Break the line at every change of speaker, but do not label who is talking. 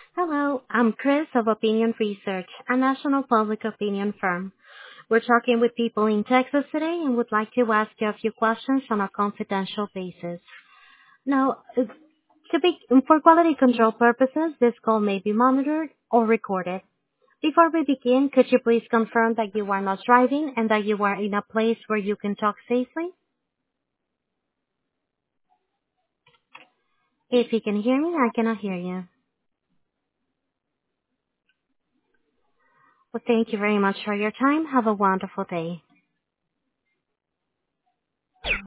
Hello, I'm Chris of Opinion Research, a national public opinion firm. We're talking with people in Texas today and would like to ask you a few questions on a confidential basis. Now, for quality control purposes, this call may be monitored or recorded. Before we begin, could you please confirm that you are not driving and that you are in a place where you can talk safely? If you can hear me, I cannot hear you. Well, thank you very much for your time. Have a wonderful day.